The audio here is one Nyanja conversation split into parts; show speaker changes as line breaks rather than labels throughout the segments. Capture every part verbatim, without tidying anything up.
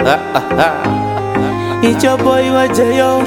It's your boy Wajayo.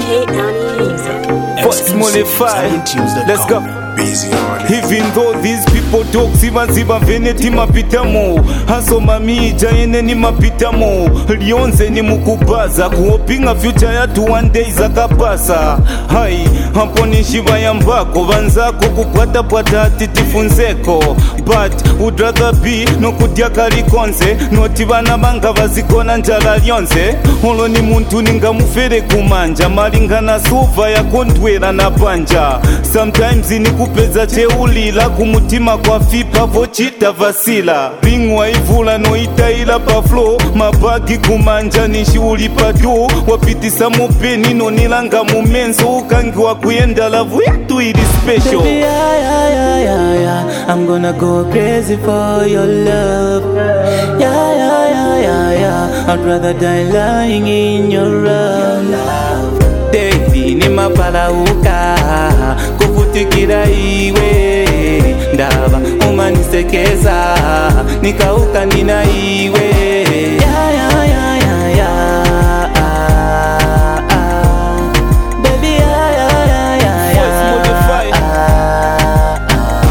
What's modified? Let's go. Even though these people talk ziva ziva veneti mapitamo haso mamija ene ni mapitamo lionze ni mukubaza kuopinga future yatu one day zakapasa hai hapo ni shiva ya mbako vanzako kukwata pwata atitifunzeko but would rather be no kudya kalikonze noti vana banga vazikona njala lyonze olo ni muntu ninga mufere kumanja malingana suva ya kondwera na panja sometimes ni kupeza cheulila kumutima kwa fipa vochita vasila ringwa ivula no itaila pa flow mabagi kumanja ni shiuli patu wapitisa mopeni no nilanga mumenso ukangiwa kuyenda lavu yetu ili special.
Baby, yeah, yeah, yeah, yeah, yeah. I'm gonna go crazy for your love. Yeah, yeah, yeah, yeah, yeah. I'd rather die lying in your love.
Daily ni mapala uka kufutikira iwe ndaba umanisekeza nikauka nina iwe
yeah, yeah, yeah, yeah, yeah. Ah, ah. Baby, yeah, yeah, yeah, yeah, yeah. Ah,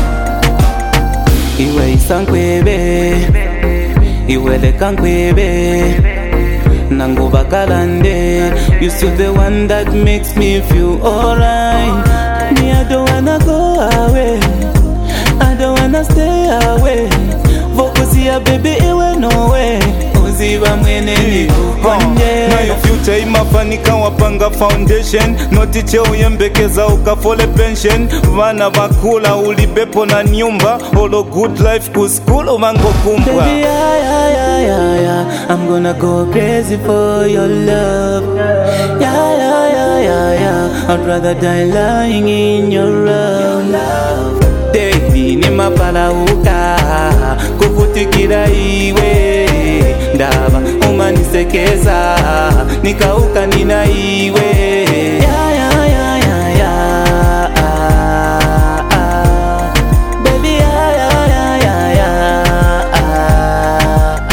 ah.
Iwe isankwebe iwe lekankwebe Nanguva kalande, you still the one that makes me feel alright. Me, I don't wanna go away, I don't wanna stay away. Focus here, baby, iwe no way. Uziva mwene ni kupande. Na your future imafanika wapanga foundation. Noti cheo yembekeza ukafole pension. Vana vakula ulibepo na nyumba. Olo good life kuskulu umango kumbwa.
Baby, yeah, yeah, yeah, yeah, yeah. I'm gonna go crazy for your love. Yeah, yeah, yeah, yeah, yeah. I'd rather die lying in your love.
Daily ni mapala uka kufutikira iwe ndaba umanisekeza nikauka nina iwe
yeah, yeah, yeah, yeah, yeah. Ah, ah. Baby, yeah, yeah, yeah, yeah, yeah. Ah,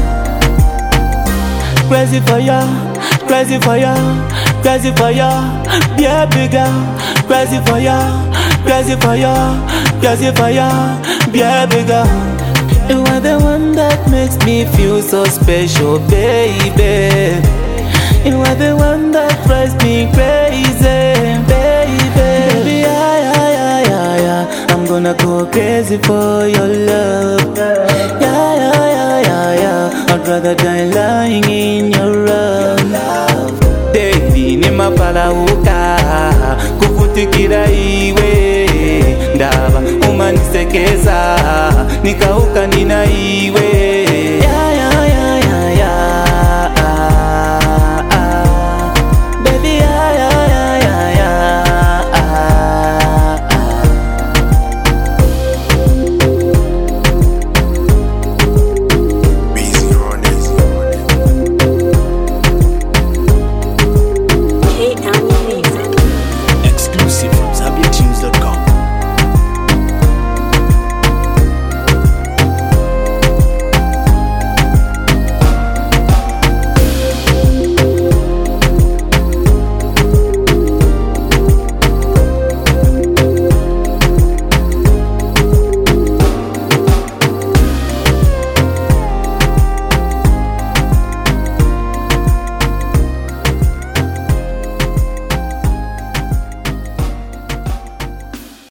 ah. Crazy for ya, crazy for ya, crazy for ya, yeah, bigger. Crazy for ya, crazy for ya, crazy for ya, yeah, bigger. You are the one that makes me feel so special, baby. You are the one that drives me crazy, baby. Baby, yeah, yeah, yeah, yeah, yeah. I'm gonna go crazy for your love. Yeah, yeah, yeah, yeah, yeah. I'd rather die lying in your love.
Daily ni mapala uka kufutikira iwe ndaba umanisekeza nikauka nina iwe